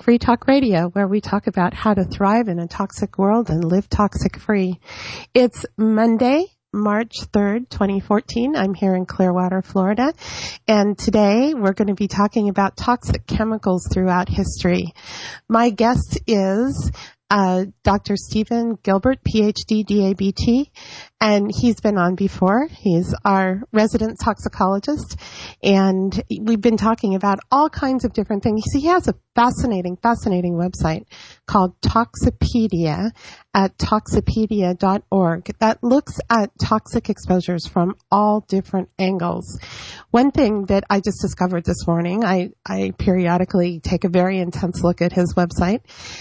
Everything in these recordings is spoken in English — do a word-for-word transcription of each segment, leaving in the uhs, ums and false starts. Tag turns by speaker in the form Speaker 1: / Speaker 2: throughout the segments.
Speaker 1: Free Talk Radio, where we talk about how to thrive in a toxic world and live toxic-free. It's Monday, March third, twenty fourteen. I'm here in Clearwater, Florida, and today we're going to be talking about toxic chemicals throughout history. My guest is uh Doctor Stephen Gilbert, P H D, D A B T, and he's been on before. He's our resident toxicologist, and we've been talking about all kinds of different things. He has a fascinating, fascinating website called Toxipedia at toxipedia dot org that looks at toxic exposures from all different angles. One thing that I just discovered this morning, I, I periodically take a very intense look at his website.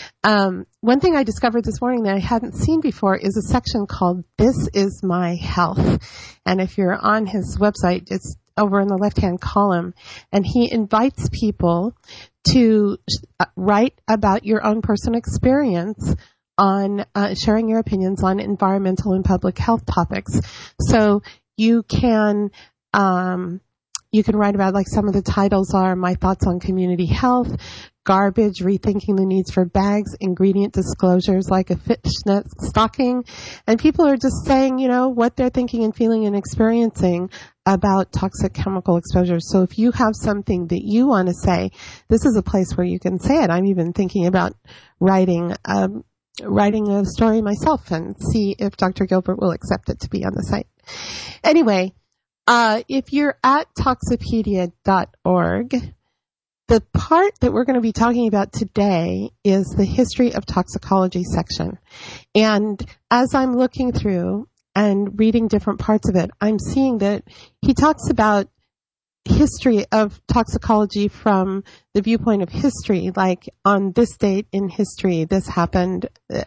Speaker 1: Um, one thing I discovered this morning that I hadn't seen before is a section called This Is My Health. And if you're on his website, it's over in the left-hand column, and he invites people to write about your own personal experience on uh, sharing your opinions on environmental and public health topics. So you can um, you can write about, like, some of the titles are My Thoughts on Community Health, Garbage, Rethinking the Needs for Bags, Ingredient Disclosures like a Fishnet Stocking. And people are just saying, you know, what they're thinking and feeling and experiencing about toxic chemical exposure. So if you have something that you want to say, this is a place where you can say it. I'm even thinking about writing um, writing a story myself and see if Doctor Gilbert will accept it to be on the site. Anyway, uh, if you're at toxipedia dot org, the part that we're going to be talking about today is the history of toxicology section. And as I'm looking through and reading different parts of it, I'm seeing that he talks about history of toxicology from the viewpoint of history, like on this date in history, this happened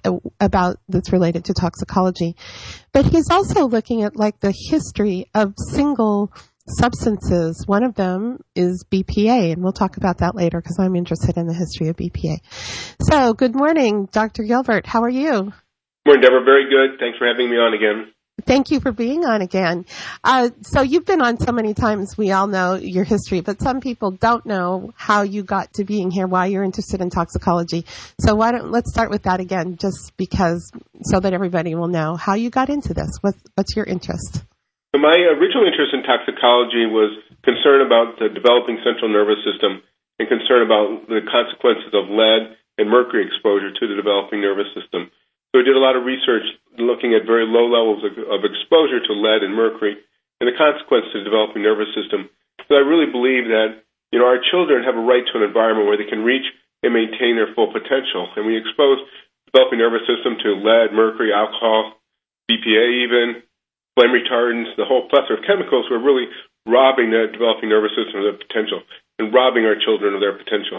Speaker 1: about that's related to toxicology. But he's also looking at, like, the history of single substances. One of them is B P A, and we'll talk about that later because I'm interested in the history of B P A. So, good morning, Doctor Gilbert. How are you?
Speaker 2: Morning, Deborah. Very good. Thanks for having me on again.
Speaker 1: Thank you for being on again. Uh, so you've been on so many times, we all know your history, but some people don't know how you got to being here, why you're interested in toxicology. So why don't, let's start with that again, just because, so that everybody will know how you got into this. What, what's your interest?
Speaker 2: So my original interest in toxicology was concern about the developing central nervous system and concern about the consequences of lead and mercury exposure to the developing nervous system. So I did a lot of research looking at very low levels of, of exposure to lead and mercury and the consequences to the developing nervous system. So I really believe that, you know, our children have a right to an environment where they can reach and maintain their full potential. And we expose the developing nervous system to lead, mercury, alcohol, B P A even, flame retardants, the whole plethora of chemicals. We're really robbing the developing nervous system of their potential and robbing our children of their potential.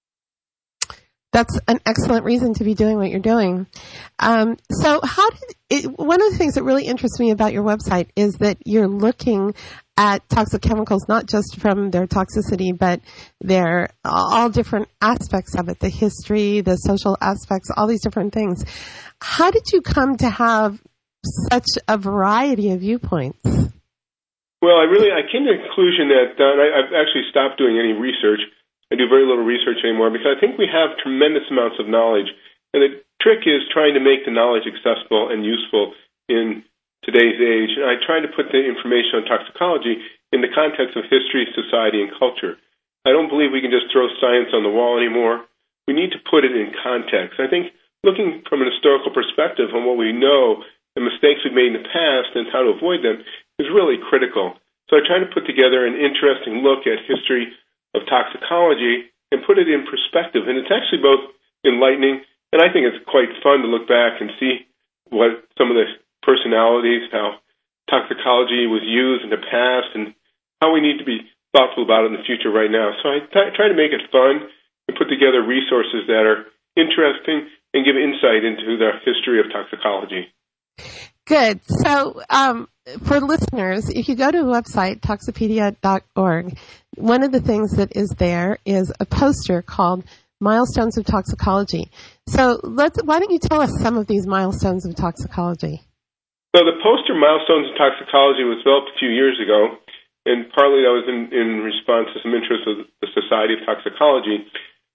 Speaker 1: That's an excellent reason to be doing what you're doing. Um, so how did it, one of the things that really interests me about your website is that you're looking at toxic chemicals, not just from their toxicity, but their all different aspects of it, the history, the social aspects, all these different things. How did you come to have such a variety of viewpoints?
Speaker 2: Well, I really, I came to the conclusion that uh, I, I've actually stopped doing any research. I do very little research anymore because I think we have tremendous amounts of knowledge. And the trick is trying to make the knowledge accessible and useful in today's age. And I try to put the information on toxicology in the context of history, society, and culture. I don't believe we can just throw science on the wall anymore. We need to put it in context. I think looking from an historical perspective on what we know, the mistakes we've made in the past, and how to avoid them is really critical. So I try to put together an interesting look at history of toxicology and put it in perspective. And it's actually both enlightening, and I think it's quite fun to look back and see what some of the personalities, how toxicology was used in the past, and how we need to be thoughtful about it in the future right now. So I t- try to make it fun and put together resources that are interesting and give insight into the history of toxicology.
Speaker 1: Good. So um, for listeners, if you go to the website, toxipedia dot org, one of the things that is there is a poster called Milestones of Toxicology. So let's, why don't you tell us some of these milestones of toxicology?
Speaker 2: So the poster Milestones of Toxicology was developed a few years ago, and partly that was in, in response to some interest of the Society of Toxicology.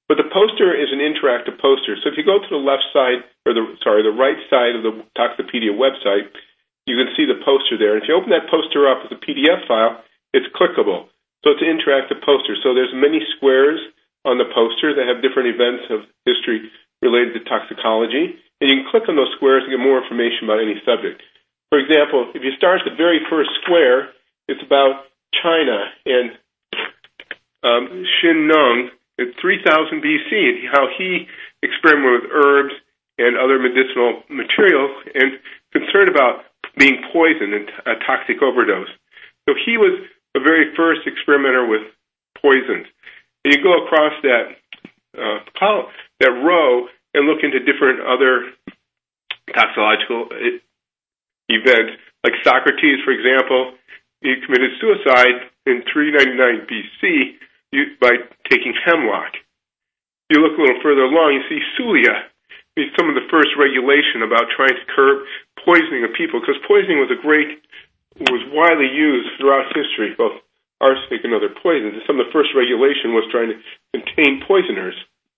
Speaker 2: But the poster is an interactive poster. So if you go to the left side, or the sorry, the right side of the Toxopedia website, you can see the poster there. And if you open that poster up as a P D F file, it's clickable. So it's an interactive poster. So there's many squares on the poster that have different events of history related to toxicology. And you can click on those squares and get more information about any subject. For example, if you start at the very first square, it's about China and um, Xin Neng in three thousand B C, and how he experimented with herbs and other medicinal materials and concerned about being poisoned and a toxic overdose. So he was the very first experimenter with poisons. And you go across that uh, column, that row and look into different other toxicological events. Like Socrates, for example, he committed suicide in three ninety-nine B C by taking hemlock. You look a little further along, you see Sulia. It's some of the first regulation about trying to curb poisoning of people, because poisoning was a great, was widely used throughout history, both arsenic and other poisons. And some of the first regulation was trying to contain poisoners.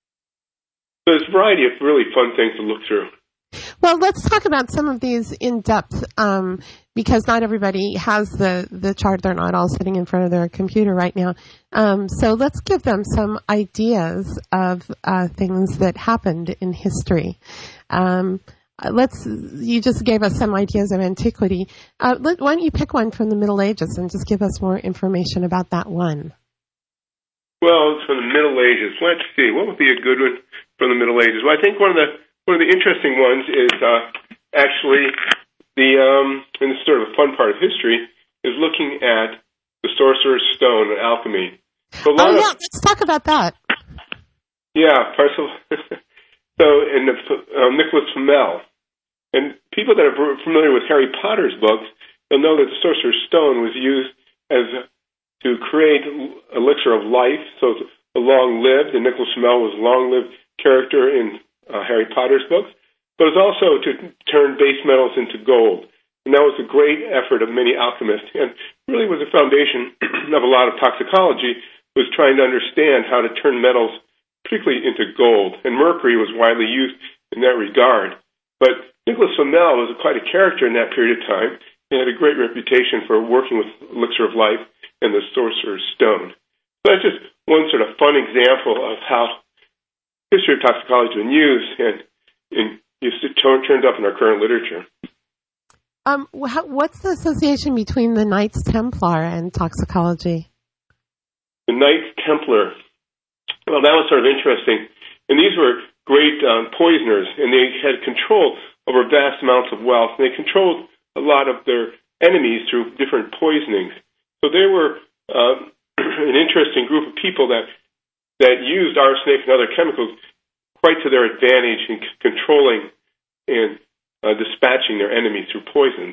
Speaker 2: So there's a variety of really fun things to look through.
Speaker 1: Well, let's talk about some of these in depth, um, because not everybody has the, the chart. They're not all sitting in front of their computer right now. Um, so let's give them some ideas of uh, things that happened in history. Um, let's. You just gave us some ideas of antiquity. Uh, let, why don't you pick one from the Middle Ages and just give us more information about that one?
Speaker 2: Well, from the Middle Ages, let's see. What would be a good one from the Middle Ages? Well, I think one of the One of the interesting ones is uh, actually the, um, and this is sort of a fun part of history, is looking at the Sorcerer's Stone and alchemy. So
Speaker 1: oh, yeah, of, let's talk about that.
Speaker 2: Yeah, Parcel. so, and the, um, Nicholas Flamel. And people that are familiar with Harry Potter's books, they'll know that the Sorcerer's Stone was used as to create elixir of life, so it's a long-lived, and Nicholas Flamel was a long-lived character in Uh, Harry Potter's books, but it's also to turn base metals into gold. And that was a great effort of many alchemists, and really was the foundation of a lot of toxicology, was trying to understand how to turn metals, particularly into gold. And mercury was widely used in that regard. But Nicholas Flamel was quite a character in that period of time. He had a great reputation for working with elixir of life and the Sorcerer's Stone. So that's just one sort of fun example of how history of toxicology has been used, and, and it turns up in our current literature.
Speaker 1: Um, what's the association between the Knights Templar and toxicology?
Speaker 2: The Knights Templar, well, that was sort of interesting. And these were great um, poisoners, and they had control over vast amounts of wealth, and they controlled a lot of their enemies through different poisonings. So they were uh, an interesting group of people that that used arsenic and other chemicals quite to their advantage in c- controlling and uh, dispatching their enemies through poisons.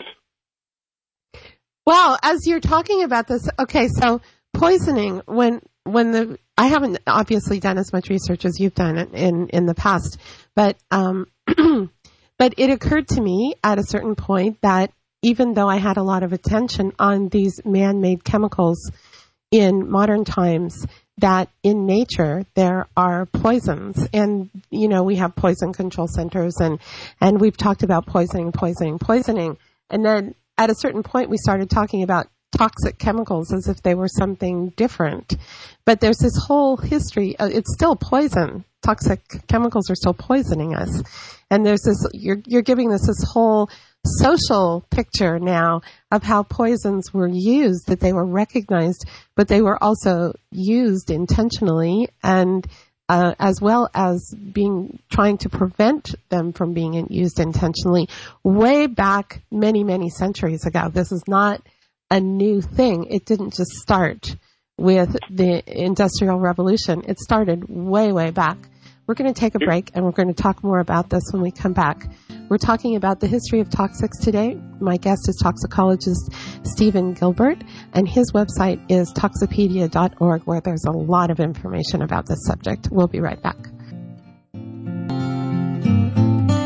Speaker 1: Well, as you're talking about this, okay, so poisoning, when when the I haven't obviously done as much research as you've done in in the past, but um, but it occurred to me at a certain point that even though I had a lot of attention on these man-made chemicals in modern times, that in nature there are poisons, and you know we have poison control centers, and and we've talked about poisoning, poisoning, poisoning, and then at a certain point we started talking about toxic chemicals as if they were something different. But there's this whole history. Uh, it's still poison. Toxic chemicals are still poisoning us, and there's this. You're you're giving us this whole social picture now of how poisons were used, that they were recognized, but they were also used intentionally, and uh, as well as being trying to prevent them from being used intentionally way back many, many centuries ago. This is not a new thing. It didn't just start with the Industrial Revolution. It started way, way back. We're going to take a break, and we're going to talk more about this when we come back. We're talking about the history of toxics today. My guest is toxicologist Stephen Gilbert, and his website is toxopedia dot org, where there's a lot of information about this subject. We'll be right back. You're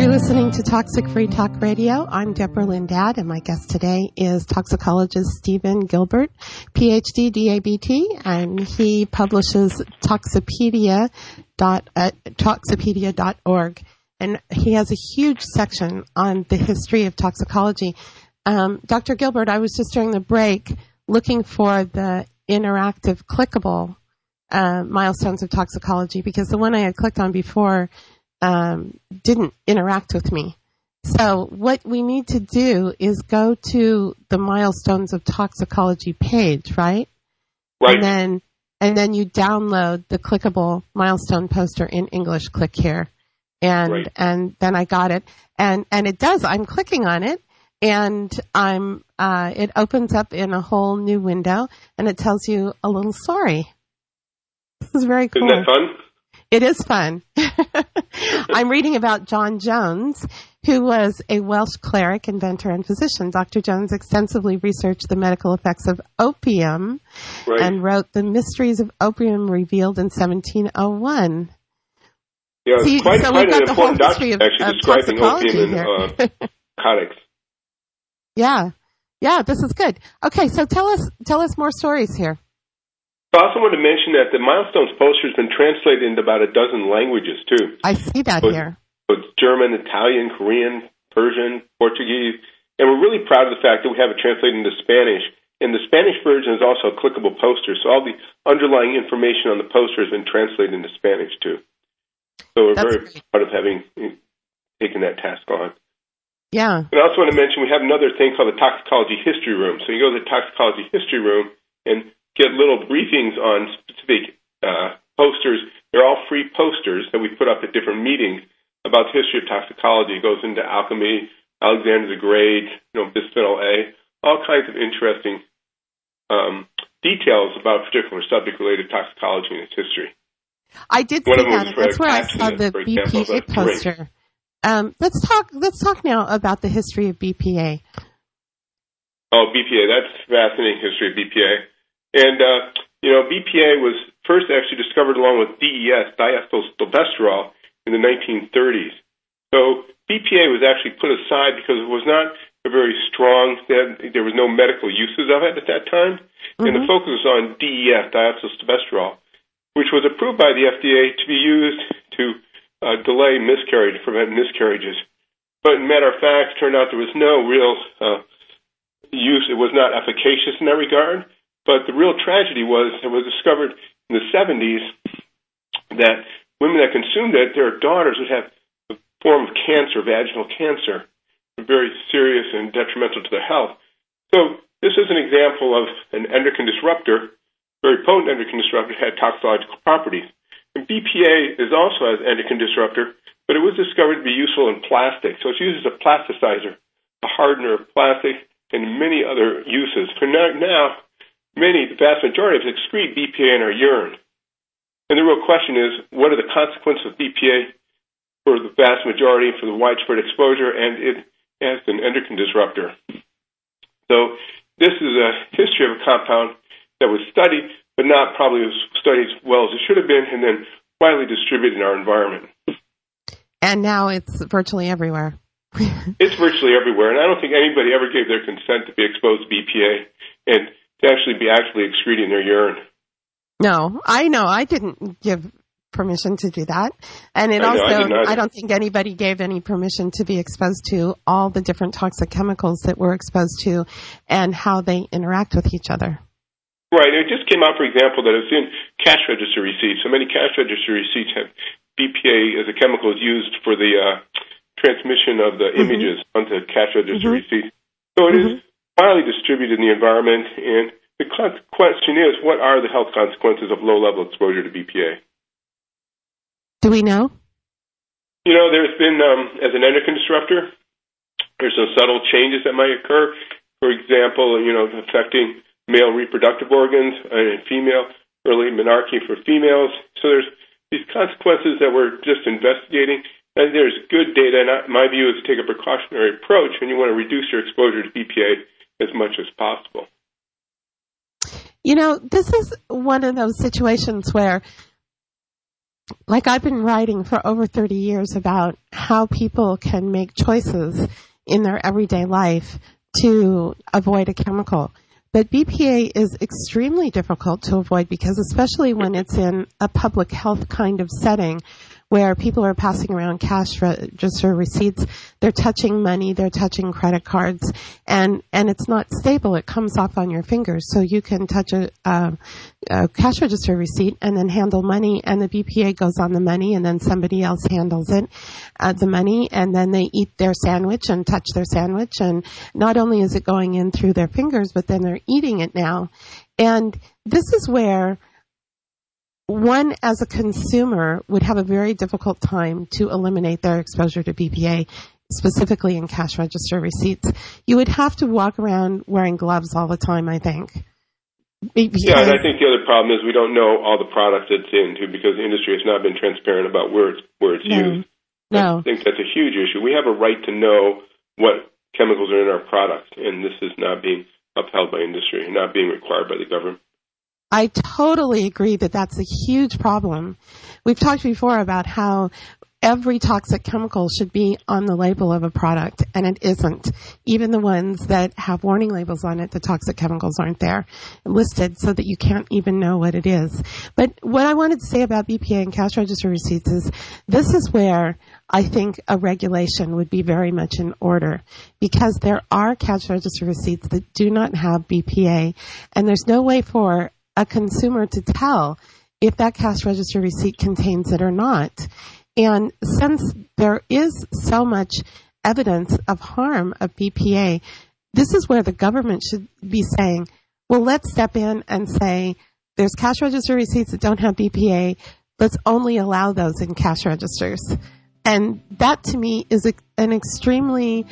Speaker 1: You're listening to Toxic Free Talk Radio. I'm Deborah Lindad, and my guest today is toxicologist Stephen Gilbert, P H D, D A B T, and he publishes Toxipedia dot, uh, toxipedia dot org. And he has a huge section on the history of toxicology. Um, Doctor Gilbert, I was just during the break looking for the interactive clickable uh, milestones of toxicology, because the one I had clicked on before um, didn't interact with me. So what we need to do is go to the milestones of toxicology page, right?
Speaker 2: Right.
Speaker 1: And then, and then you download the clickable milestone poster in English. Click here. And, right. and then I got it. And, and it does. I'm clicking on it. And I'm, uh, it opens up in a whole new window, and it tells you a little story. This is very cool.
Speaker 2: Isn't that fun?
Speaker 1: It is fun. I'm reading about John Jones, who was a Welsh cleric, inventor, and physician. Doctor Jones extensively researched the medical effects of opium right. and wrote The Mysteries of Opium Revealed in seventeen oh one.
Speaker 2: Yeah,
Speaker 1: See,
Speaker 2: quite,
Speaker 1: so
Speaker 2: quite
Speaker 1: we've got
Speaker 2: an
Speaker 1: the whole
Speaker 2: important
Speaker 1: history of,
Speaker 2: actually
Speaker 1: of
Speaker 2: describing opium
Speaker 1: here.
Speaker 2: and uh, narcotics.
Speaker 1: Yeah, yeah, this is good. Okay, so tell us tell us more stories here.
Speaker 2: I also want to mention that the Milestones poster has been translated into about a dozen languages, too.
Speaker 1: I see that
Speaker 2: so
Speaker 1: here.
Speaker 2: So it's German, Italian, Korean, Persian, Portuguese, and we're really proud of the fact that we have it translated into Spanish. And the Spanish version is also a clickable poster, so all the underlying information on the poster has been translated into Spanish, too. So we're That's very great. proud of having taken that task on.
Speaker 1: Yeah.
Speaker 2: And I also want to mention we have another thing called the Toxicology History Room. So you go to the Toxicology History Room and get little briefings on specific uh, posters. They're all free posters that we put up at different meetings about the history of toxicology. It goes into alchemy, Alexander the Great, you know, bisphenol A, all kinds of interesting um, details about a particular subject related to toxicology and its history.
Speaker 1: I did see that. That's where I saw the B P A poster. Um, let's talk. Let's talk now about the history of B P A.
Speaker 2: Oh, B P A. That's fascinating history of B P A. And, uh, you know, B P A was first actually discovered along with D E S, diethylstilbestrol, in the nineteen thirties. So B P A was actually put aside because it was not a very strong, there was no medical uses of it at that time. Mm-hmm. And the focus was on D E S, diethylstilbestrol, which was approved by the F D A to be used to uh, delay miscarriage, prevent miscarriages. But in matter of fact, it turned out there was no real uh, use. It was not efficacious in that regard. But the real tragedy was it was discovered in the seventies that women that consumed it, their daughters would have a form of cancer, vaginal cancer, very serious and detrimental to their health. So this is an example of an endocrine disruptor, very potent endocrine disruptor, had toxicological properties. And B P A is also an endocrine disruptor, but it was discovered to be useful in plastic. So it's used as a plasticizer, a hardener of plastic, and many other uses. For now, now many, the vast majority of us excrete B P A in our urine. And the real question is, what are the consequences of B P A for the vast majority, for the widespread exposure, and it as an endocrine disruptor? So this is a history of a compound that was studied, but not probably as studied as well as it should have been, and then widely distributed in our environment.
Speaker 1: And now it's virtually everywhere.
Speaker 2: It's virtually everywhere, and I don't think anybody ever gave their consent to be exposed to B P A and to actually be actively excreting their urine.
Speaker 1: No, I know. I didn't give permission to do that. And it
Speaker 2: I know,
Speaker 1: also,
Speaker 2: I,
Speaker 1: I don't think anybody gave any permission to be exposed to all the different toxic chemicals that we're exposed to and how they interact with each other.
Speaker 2: Right. It just came out, for example, that it's in cash register receipts. So many cash register receipts have B P A as a chemical is used for the uh, transmission of the mm-hmm. images onto cash register mm-hmm. receipts. So it mm-hmm. is widely distributed in the environment, and the question is, what are the health consequences of low-level exposure to B P A?
Speaker 1: Do we know?
Speaker 2: You know, there's been, um, as an endocrine disruptor, there's some subtle changes that might occur. For example, you know, affecting male reproductive organs and female, early menarche for females. So there's these consequences that we're just investigating. And there's good data, and my view is to take a precautionary approach when you want to reduce your exposure to B P A as much as possible.
Speaker 1: You know, this is one of those situations where like I've been writing for over thirty years about how people can make choices in their everyday life to avoid a chemical. But B P A is extremely difficult to avoid because especially when it's in a public health kind of setting where people are passing around cash register receipts, they're touching money, they're touching credit cards, and, and it's not stable. It comes off on your fingers. So you can touch a, a, a cash register receipt and then handle money, and the B P A goes on the money, and then somebody else handles it, uh, the money, and then they eat their sandwich and touch their sandwich, and not only is it going in through their fingers, but then they're eating it now. And this is where one, as a consumer, would have a very difficult time to eliminate their exposure to B P A, specifically in cash register receipts. You would have to walk around wearing gloves all the time, I think. Because
Speaker 2: yeah, and I think the other problem is we don't know all the products it's into because the industry has not been transparent about where it's, where it's
Speaker 1: no,
Speaker 2: used.
Speaker 1: No.
Speaker 2: I think that's a huge issue. We have a right to know what chemicals are in our products, and this is not being upheld by industry, not being required by the government.
Speaker 1: I totally agree that that's a huge problem. We've talked before about how every toxic chemical should be on the label of a product, and it isn't. Even the ones that have warning labels on it, the toxic chemicals aren't there listed so that you can't even know what it is. But what I wanted to say about B P A and cash register receipts is this is where I think a regulation would be very much in order because there are cash register receipts that do not have B P A, and there's no way for a consumer to tell if that cash register receipt contains it or not. And since there is so much evidence of harm of B P A, this is where the government should be saying, well, let's step in and say there's cash register receipts that don't have B P A. Let's only allow those in cash registers. And that to me is a, an extremely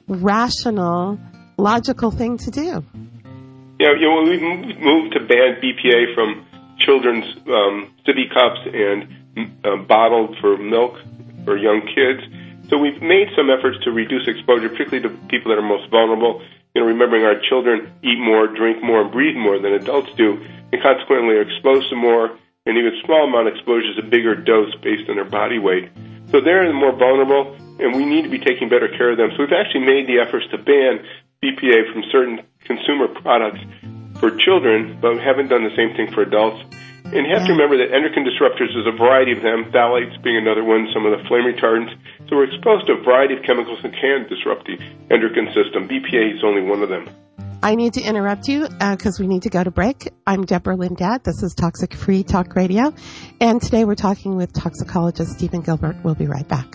Speaker 1: rational, logical thing to do.
Speaker 2: Yeah, you know, we've moved to ban B P A from children's um, sippy cups and uh, bottled for milk for young kids. So we've made some efforts to reduce exposure, particularly to people that are most vulnerable. You know, remembering our children eat more, drink more, and breathe more than adults do, and consequently are exposed to more, and even small amount of exposure is a bigger dose based on their body weight. So they're more vulnerable, and we need to be taking better care of them. So we've actually made the efforts to ban B P A from certain consumer products for children, but we haven't done the same thing for adults. And you have to remember that endocrine disruptors, there's a variety of them, phthalates being another one, some of the flame retardants. So we're exposed to a variety of chemicals that can disrupt the endocrine system. B P A is only one of them.
Speaker 1: I need to interrupt you because uh, we need to go to break. I'm Deborah Lindad. This is Toxic Free Talk Radio. And today we're talking with toxicologist Stephen Gilbert. We'll be right back.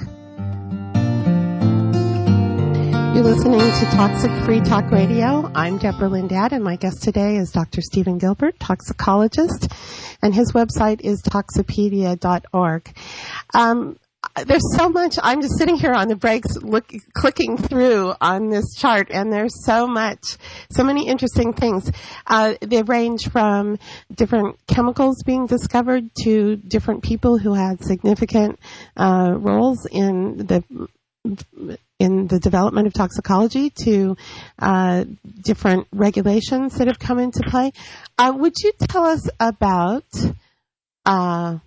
Speaker 1: You're listening to Toxic Free Talk Radio. I'm Deborah Lindad, and my guest today is Doctor Stephen Gilbert, toxicologist, and his website is toxipedia dot org. Um, there's so much. I'm just sitting here on the breaks, look, clicking through on this chart, and there's so much, so many interesting things. Uh, they range from different chemicals being discovered to different people who had significant uh, roles in the in the development of toxicology to uh, different regulations that have come into play. Uh, would you tell us about uh,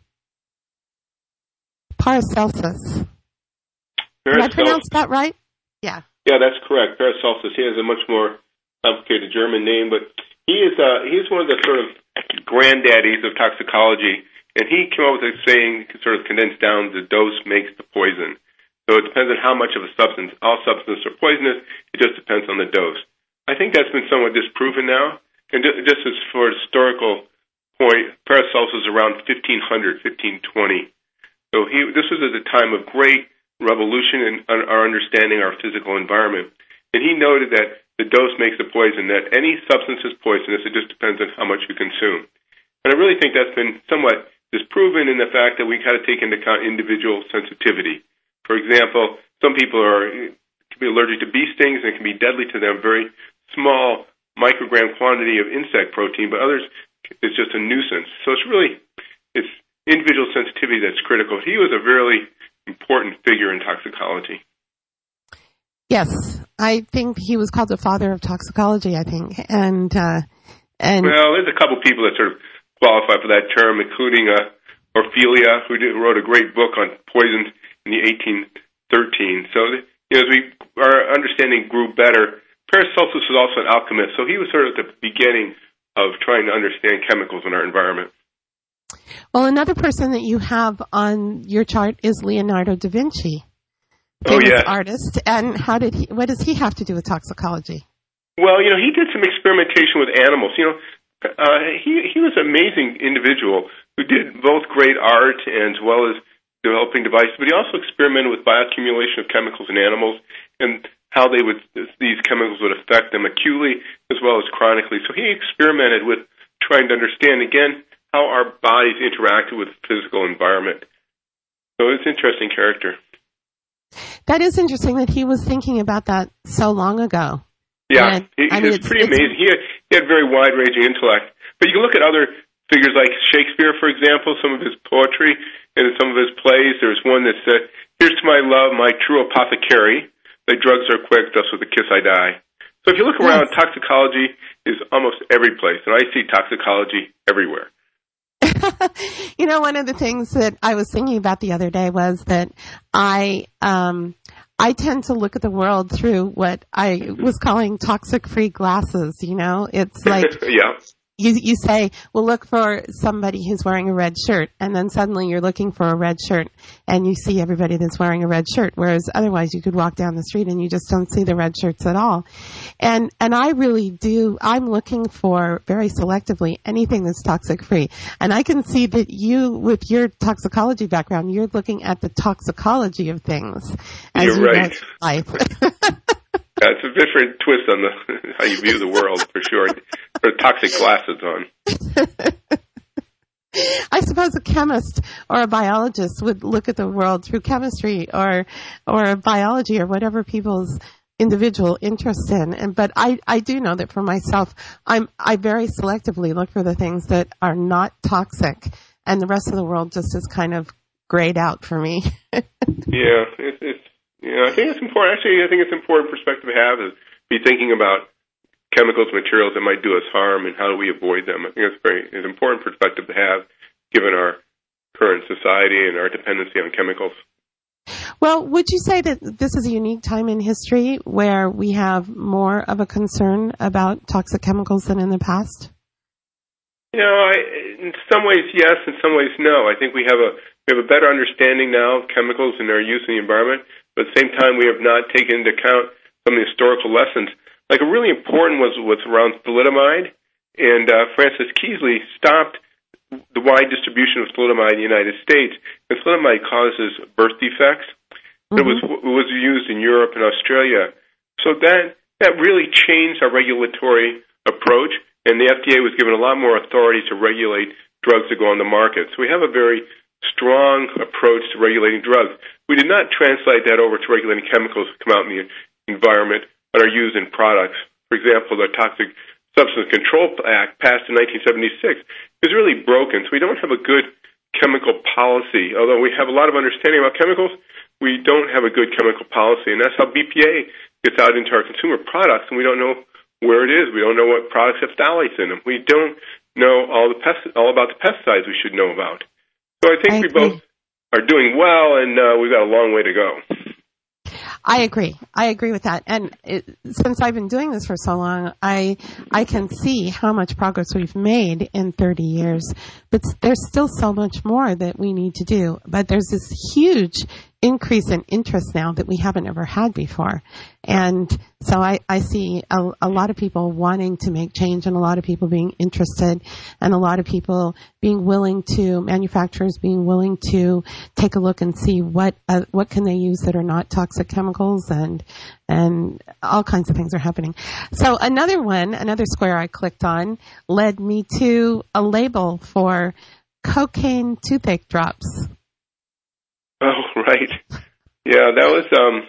Speaker 1: Paracelsus? Did I pronounce that right? Yeah.
Speaker 2: Yeah, that's correct. Paracelsus. He has a much more complicated German name, but he is uh, he's one of the sort of granddaddies of toxicology, and he came up with a saying, sort of condensed down, the dose makes the poison. So it depends on how much of a substance. All substances are poisonous. It just depends on the dose. I think that's been somewhat disproven now. And just as for a historical point, Paracelsus was around fifteen hundred, fifteen twenty. So he, this was at a time of great revolution in our understanding our physical environment. And he noted that the dose makes the poison, that any substance is poisonous. It just depends on how much you consume. And I really think that's been somewhat disproven in the fact that we got to take into account individual sensitivity. For example, some people are can be allergic to bee stings and it can be deadly to them, very small microgram quantity of insect protein, but others it's just a nuisance. So it's really it's individual sensitivity that's critical. He was a really important figure in toxicology.
Speaker 1: Yes, I think he was called the father of toxicology, I think. And uh, and
Speaker 2: well, there's a couple people that sort of qualify for that term, including uh, Ophelia, who, did, who wrote a great book on poisons in the eighteen thirteen. So, you know, as we, our understanding grew better, Paracelsus was also an alchemist, so he was sort of at the beginning of trying to understand chemicals in our environment.
Speaker 1: Well, another person that you have on your chart is Leonardo da Vinci,
Speaker 2: famous oh, yeah.
Speaker 1: artist. And how did he? What does he have to do with toxicology?
Speaker 2: Well, you know, he did some experimentation with animals. You know, uh, he he was an amazing individual who did both great art and as well as developing devices, but he also experimented with bioaccumulation of chemicals in animals and how they would these chemicals would affect them acutely as well as chronically. So he experimented with trying to understand again how our bodies interacted with the physical environment. So it's an interesting character.
Speaker 1: That is interesting that he was thinking about that so long ago.
Speaker 2: Yeah,
Speaker 1: and,
Speaker 2: he,
Speaker 1: I
Speaker 2: he
Speaker 1: mean,
Speaker 2: was pretty amazing. He had, he had very wide-ranging intellect. But you can look at other figures like Shakespeare, for example, some of his poetry and some of his plays. There's one that said, "Here's to my love, my true apothecary. The drugs are quick, thus with a kiss I die." So if you look around, yes. Toxicology is almost every place, and I see toxicology everywhere.
Speaker 1: You know, one of the things that I was thinking about the other day was that I um, I tend to look at the world through what I was calling toxic-free glasses. You know, it's like
Speaker 2: yeah.
Speaker 1: you you say, well, look for somebody who's wearing a red shirt, and then suddenly you're looking for a red shirt, and you see everybody that's wearing a red shirt, whereas otherwise you could walk down the street and you just don't see the red shirts at all. And and I really do, I'm looking for, very selectively, anything that's toxic-free. And I can see that you, with your toxicology background, you're looking at the toxicology of things as
Speaker 2: you're
Speaker 1: you
Speaker 2: right.
Speaker 1: go life.
Speaker 2: Yeah, it's a different twist on the how you view the world, for sure. Put toxic glasses on.
Speaker 1: I suppose a chemist or a biologist would look at the world through chemistry or or biology or whatever people's individual interest in. And but I, I do know that for myself, I'm I very selectively look for the things that are not toxic, and the rest of the world just is kind of grayed out for me.
Speaker 2: Yeah, it's, it's yeah. I think it's important. Actually, I think it's an important perspective to have is be thinking about chemicals, materials that might do us harm, and how do we avoid them. I think it's very it's an important perspective to have, given our current society and our dependency on chemicals.
Speaker 1: Well, would you say that this is a unique time in history where we have more of a concern about toxic chemicals than in the past?
Speaker 2: You know, I, in some ways, yes. In some ways, no. I think we have a we have a better understanding now of chemicals and their use in the environment, but at the same time, we have not taken into account some of the historical lessons. Like, a really important was what's around thalidomide, and uh, Francis Keesley stopped the wide distribution of thalidomide in the United States. And thalidomide causes birth defects. Mm-hmm. It was it was used in Europe and Australia. So that that really changed our regulatory approach, and the F D A was given a lot more authority to regulate drugs that go on the market. So we have a very strong approach to regulating drugs. We did not translate that over to regulating chemicals that come out in the environment and are used in products. For example, the Toxic Substance Control Act, passed in nineteen seventy-six, is really broken. So we don't have a good chemical policy. Although we have a lot of understanding about chemicals, we don't have a good chemical policy. And that's how B P A gets out into our consumer products, and we don't know where it is. We don't know what products have phthalates in them. We don't know all the pest- all about the pesticides we should know about. So I think I we both are doing well, and uh, we've got a long way to go.
Speaker 1: I agree. I agree with that. And it, since I've been doing this for so long, I I can see how much progress we've made in thirty years. But there's still so much more that we need to do. But there's this huge increase in interest now that we haven't ever had before. And so I, I see a, a lot of people wanting to make change, and a lot of people being interested, and a lot of people being willing to, manufacturers being willing to take a look and see what uh, what can they use that are not toxic chemicals, and and all kinds of things are happening. So another one, another square I clicked on led me to a label for cocaine toothache drops.
Speaker 2: Oh, right. Yeah, that was, um,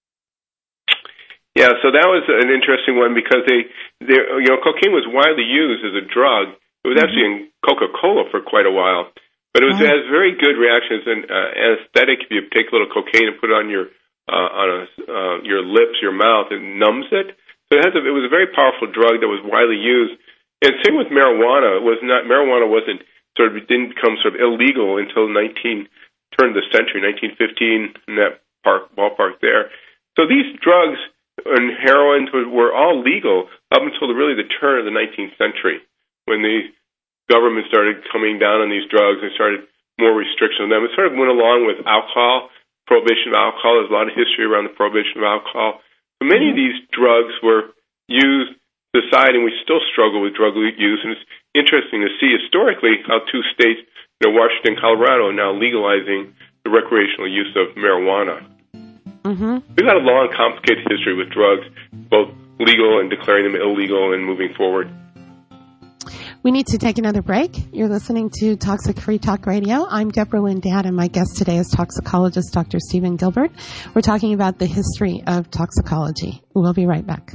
Speaker 2: yeah, so that was an interesting one because they, they, you know, cocaine was widely used as a drug. It was mm-hmm. actually in Coca-Cola for quite a while, but it was, oh. it has very good reactions and uh, anesthetic. If you take a little cocaine and put it on your, uh, on a, uh, your lips, your mouth, it numbs it. So it has a, it was a very powerful drug that was widely used. And same with marijuana. It was not, marijuana wasn't sort of didn't become sort of illegal until nineteen turn of the century, nineteen fifteen, in that park ballpark there. So these drugs and heroin were all legal up until the, really the turn of the nineteenth century, when the government started coming down on these drugs and started more restriction on them. It sort of went along with alcohol, prohibition of alcohol. There's a lot of history around the prohibition of alcohol. So many of these drugs were used to decide, and we still struggle with drug use. And it's interesting to see historically how two states, you know, Washington and Colorado, are now legalizing the recreational use of marijuana. Mm-hmm. We've got a long, complicated history with drugs, both legal and declaring them illegal and moving forward.
Speaker 1: We need to take another break. You're listening to Toxic Free Talk Radio. I'm Deborah Lynn Dad, and my guest today is toxicologist Doctor Stephen Gilbert. We're talking about the history of toxicology. We'll be right back.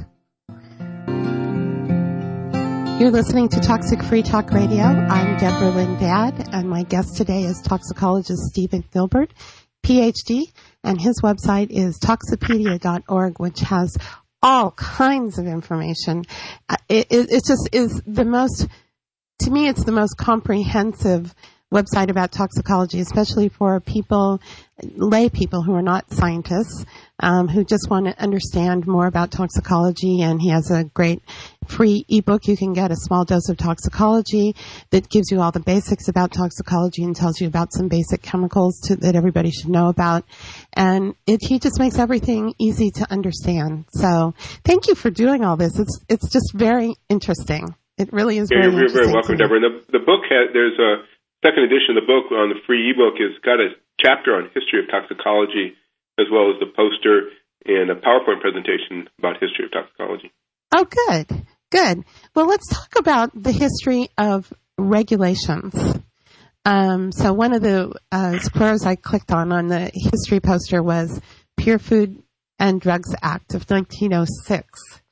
Speaker 1: You're listening to Toxic Free Talk Radio. I'm Deborah Lynn Dad, and my guest today is toxicologist Stephen Gilbert, P H D, and his website is toxipedia dot org, which has all kinds of information. It, it, it just is the most... To me, it's the most comprehensive website about toxicology, especially for people, lay people who are not scientists, um, who just want to understand more about toxicology. And he has a great free ebook you can get, A Small Dose of Toxicology, that gives you all the basics about toxicology and tells you about some basic chemicals to, that everybody should know about. And it, he just makes everything easy to understand. So thank you for doing all this. It's it's just very interesting. It really is
Speaker 2: yeah,
Speaker 1: very
Speaker 2: you're
Speaker 1: interesting.
Speaker 2: Very welcome, Deborah. And the, the book has, there's a second edition of the book on the free ebook. It's got a chapter on history of toxicology, as well as the poster and a PowerPoint presentation about history of toxicology.
Speaker 1: Oh, good, good. Well, let's talk about the history of regulations. Um, so one of the uh, squares I clicked on on the history poster was Pure Food and Drugs Act of nineteen oh six.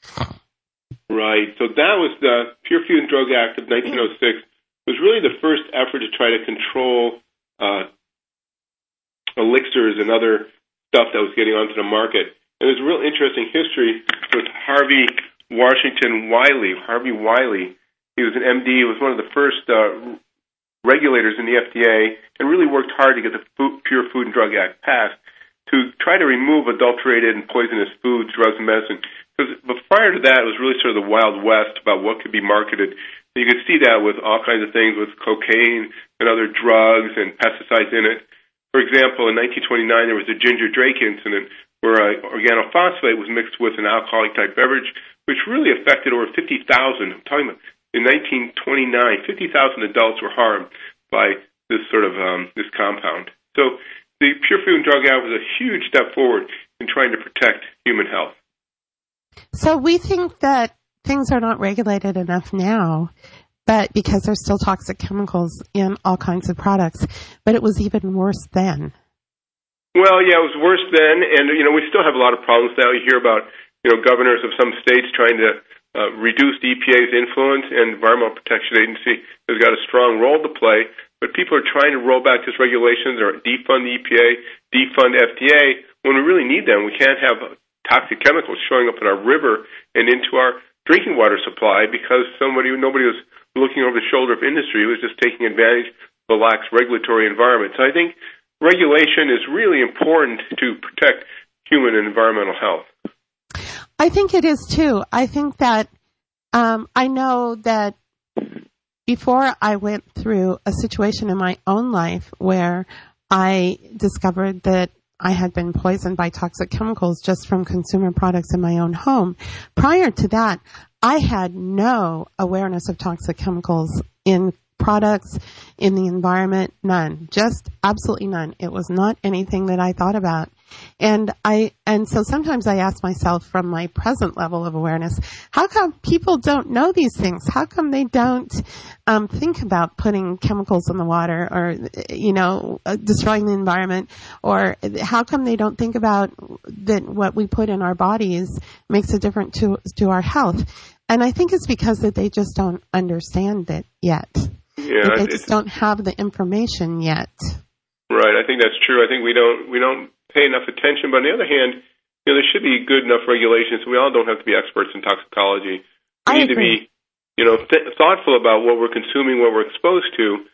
Speaker 2: Right. So that was the Pure Food and Drug Act of nineteen oh six. It was really the first effort to try to control uh, elixirs and other stuff that was getting onto the market. And there's a real interesting history with Harvey Washington Wiley. Harvey Wiley, he was an M D, he was one of the first uh, regulators in the F D A, and really worked hard to get the food, Pure Food and Drug Act passed to try to remove adulterated and poisonous foods, drugs, and medicine. Because prior to that, it was really sort of the Wild West about what could be marketed. And you could see that with all kinds of things, with cocaine and other drugs and pesticides in it. For example, in nineteen twenty-nine, there was the Ginger Drake incident where uh, organophosphate was mixed with an alcoholic-type beverage, which really affected over fifty thousand. I'm talking about in nineteen twenty-nine, fifty thousand adults were harmed by this sort of um, this compound. So the Pure Food and Drug Act was a huge step forward in trying to protect human health.
Speaker 1: So we think that things are not regulated enough now, but because there's still toxic chemicals in all kinds of products, but it was even worse then.
Speaker 2: Well, yeah, it was worse then, and, you know, we still have a lot of problems now. You hear about, you know, governors of some states trying to uh, reduce the E P A's influence, and Environmental Protection Agency has got a strong role to play, but people are trying to roll back these regulations or defund the E P A, defund F D A, when we really need them. We can't have toxic chemicals showing up in our river and into our drinking water supply because somebody, nobody was looking over the shoulder of industry. It was just taking advantage of the lax regulatory environment. So I think regulation is really important to protect human and environmental health.
Speaker 1: I think it is too. I think that um, I know that before I went through a situation in my own life where I discovered that I had been poisoned by toxic chemicals just from consumer products in my own home. Prior to that, I had no awareness of toxic chemicals in products, in the environment, none. Just absolutely none. It was not anything that I thought about. And I, and so sometimes I ask myself from my present level of awareness, how come people don't know these things? How come they don't um, think about putting chemicals in the water or, you know, uh, destroying the environment? Or how come they don't think about that what we put in our bodies makes a difference to, to our health? And I think it's because that they just don't understand it yet.
Speaker 2: Yeah,
Speaker 1: they just don't have the information yet.
Speaker 2: Right, I think that's true. I think we don't we don't pay enough attention. But on the other hand, you know, there should be good enough regulations. So we all don't have to be experts in toxicology. We
Speaker 1: I
Speaker 2: need
Speaker 1: agree.
Speaker 2: to be, you know, th- thoughtful about what we're consuming, what we're exposed to.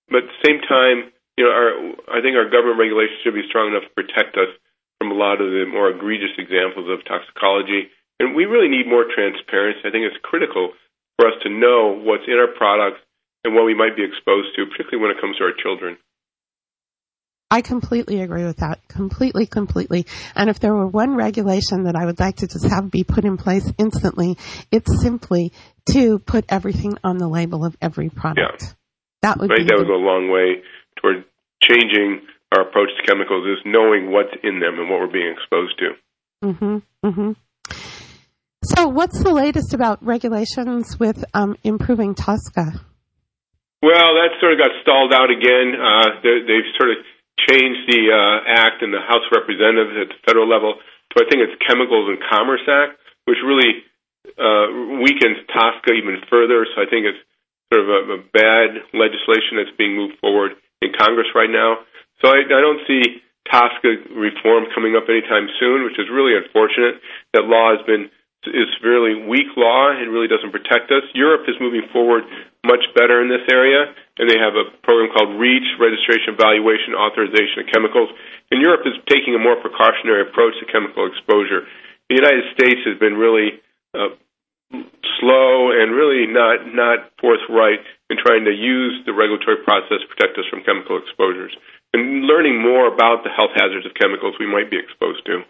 Speaker 2: but at the same time, you know, our, I think our government regulations should be strong enough to protect us from a lot of the more egregious examples of toxicology. And we really need more transparency. I think it's critical for us to know what's in our products and what we might be exposed to, particularly when it comes to our children.
Speaker 1: I completely agree with that. Completely, completely. And if there were one regulation that I would like to just have be put in place instantly, it's simply to put everything on the label of every product.
Speaker 2: Yeah.
Speaker 1: That would
Speaker 2: I
Speaker 1: be
Speaker 2: think that
Speaker 1: the,
Speaker 2: would go a long way toward changing our approach to chemicals, is knowing what's in them and what we're being exposed to.
Speaker 1: Mm-hmm. Mm-hmm. So what's the latest about regulations with um, improving TSCA?
Speaker 2: Well, that sort of got stalled out again. Uh, they, they've sort of changed the uh, act in the House of Representatives at the federal level to, I think it's Chemicals and Commerce Act, which really uh, weakens TSCA even further. So I think it's sort of a, a bad legislation that's being moved forward in Congress right now. So I, I don't see TSCA reform coming up anytime soon, which is really unfortunate. That law has been is fairly weak law. It really doesn't protect us. Europe is moving forward much better in this area, and they have a program called REACH, Registration, Evaluation, Authorization of Chemicals. And Europe is taking a more precautionary approach to chemical exposure. The United States has been really uh, slow and really not, not forthright in trying to use the regulatory process to protect us from chemical exposures and learning more about the health hazards of chemicals we might be exposed to.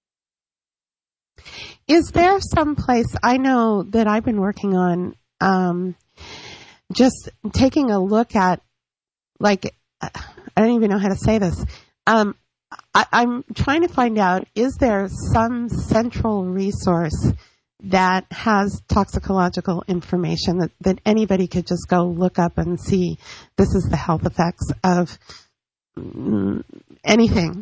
Speaker 1: Is there some place, I know that I've been working on um, just taking a look at, like, I don't even know how to say this. Um, I, I'm trying to find out, is there some central resource that has toxicological information that, that anybody could just go look up and see this is the health effects of mm, anything?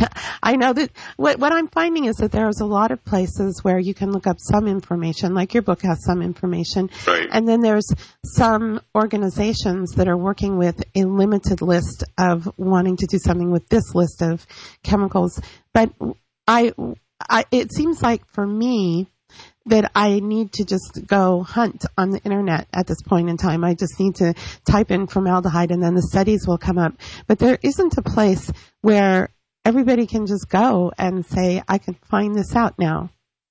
Speaker 1: I know that what, what I'm finding is that there's a lot of places where you can look up some information, like your book has some information,
Speaker 2: right.
Speaker 1: And then there's some organizations that are working with a limited list of wanting to do something with this list of chemicals. But I, I it seems like for me that I need to just go hunt on the internet at this point in time. I just need to type in formaldehyde and then the studies will come up. But there isn't a place where everybody can just go and say, I can find this out now.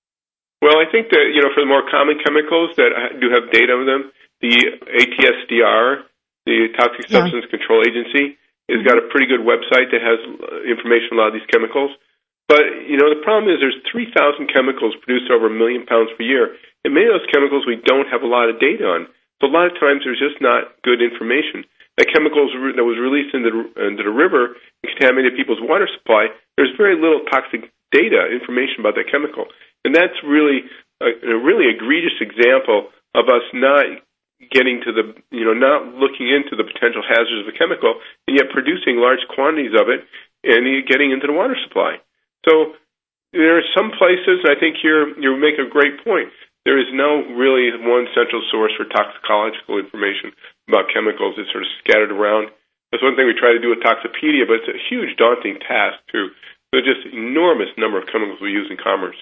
Speaker 2: Well, I think that, you know, for the more common chemicals that do have data on them, the A T S D R, the Toxic
Speaker 1: Yeah.
Speaker 2: Substance Control Agency, has got a pretty good website that has information on a lot of these chemicals. But, you know, the problem is there's three thousand chemicals produced over a million pounds per year, and many of those chemicals we don't have a lot of data on. So a lot of times there's just not good information. That chemicals that was released into the, into the river and contaminated people's water supply, there's very little toxic data, information about that chemical. And that's really a, a really egregious example of us not getting to the, you know, not looking into the potential hazards of a chemical and yet producing large quantities of it and getting into the water supply. So there are some places, and I think here you make a great point, there is no really one central source for toxicological information about chemicals. It's sort of scattered around. That's one thing we try to do with Toxopedia, but it's a huge, daunting task, too. There's just an enormous number of chemicals we use in commerce.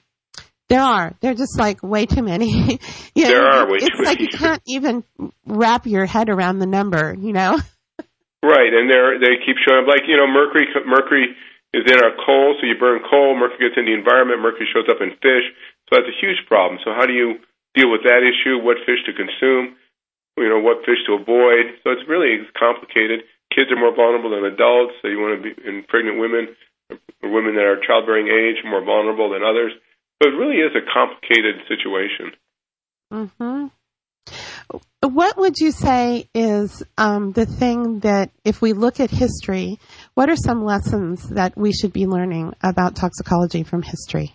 Speaker 1: There are. They're just like way too many. you know,
Speaker 2: there are way
Speaker 1: it's
Speaker 2: too
Speaker 1: like
Speaker 2: many.
Speaker 1: You can't even wrap your head around the number, you know?
Speaker 2: Right, and they they keep showing up. Like, you know, mercury mercury is in our coal, so you burn coal, mercury gets in the environment, mercury shows up in fish. So that's a huge problem. So how do you deal with that issue? What fish to consume? You know, what fish to avoid? So it's really complicated. Kids are more vulnerable than adults. So you want to be in pregnant women, or women that are childbearing age, more vulnerable than others. So it really is a complicated situation.
Speaker 1: Mm-hmm. What would you say is um, the thing that, if we look at history, what are some lessons that we should be learning about toxicology from history?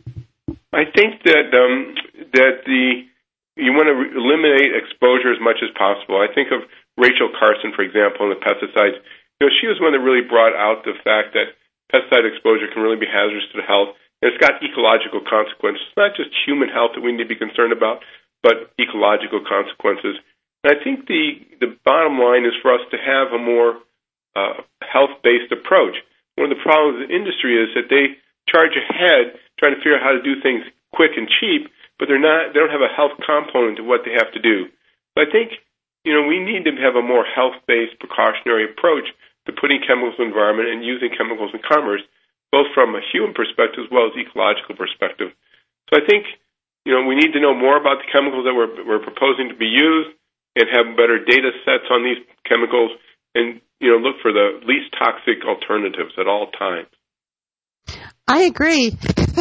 Speaker 2: I think that um, that the you want to re- eliminate exposure as much as possible. I think of Rachel Carson, for example, in the pesticides. You know, she was one that really brought out the fact that pesticide exposure can really be hazardous to the health, and it's got ecological consequences. It's not just human health that we need to be concerned about, but ecological consequences. And I think the the bottom line is for us to have a more uh, health-based approach. One of the problems with the industry is that they charge ahead trying to figure out how to do things quick and cheap, but they're not. They don't have a health component to what they have to do. So I think you know, we need to have a more health-based precautionary approach to putting chemicals in the environment and using chemicals in commerce, both from a human perspective as well as ecological perspective. So I think, you know, we need to know more about the chemicals that we're, we're proposing to be used and have better data sets on these chemicals and, you know, look for the least toxic alternatives at all times.
Speaker 1: I agree.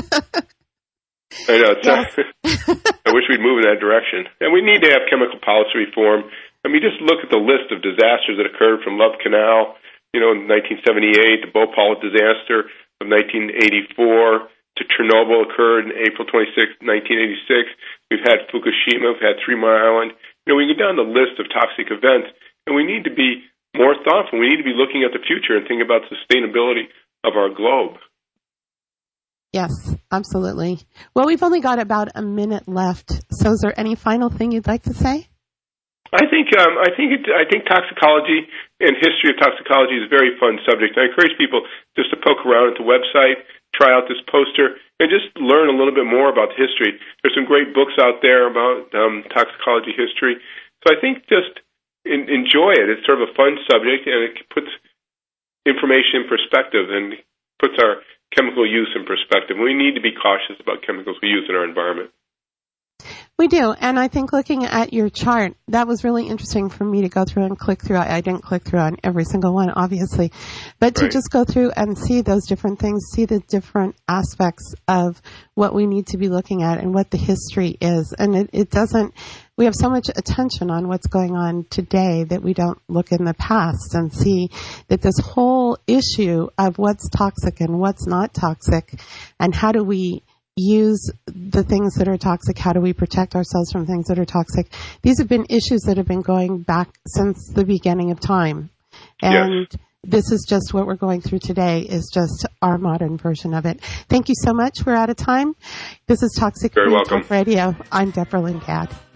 Speaker 2: I know. It's
Speaker 1: Yes.
Speaker 2: I wish we'd move in that direction. And we need to have chemical policy reform. I mean, just look at the list of disasters that occurred from Love Canal, you know, in nineteen seventy-eight, the Bhopal disaster of nineteen eighty-four, to Chernobyl occurred in April twenty-sixth, nineteen eighty-six. We've had Fukushima, we've had Three Mile Island. You know, we go down the list of toxic events, and we need to be more thoughtful. We need to be looking at the future and think about sustainability of our globe.
Speaker 1: Yes, absolutely. Well, we've only got about a minute left. So is there any final thing you'd like to say?
Speaker 2: I think um, I think it, I think toxicology and history of toxicology is a very fun subject. I encourage people just to poke around at the website, try out this poster, and just learn a little bit more about the history. There's some great books out there about um, toxicology history. So I think just in, enjoy it. It's sort of a fun subject, and it puts information in perspective and puts our chemical use in perspective. We need to be cautious about chemicals we use in our environment.
Speaker 1: We do, and I think looking at your chart, that was really interesting for me to go through and click through. I, I didn't click through on every single one, obviously, but to
Speaker 2: Right.
Speaker 1: just go through and see those different things, see the different aspects of what we need to be looking at and what the history is. And it, it doesn't, we have so much attention on what's going on today that we don't look in the past and see that this whole issue of what's toxic and what's not toxic and how do we use the things that are toxic, how do we protect ourselves from things that are toxic. These have been issues that have been going back since the beginning of time. And yes. This is just what we're going through today is just our modern version of it. Thank you so much. We're out of time. This is Toxic Free Talk Radio. I'm Deborah Lynn Gadd.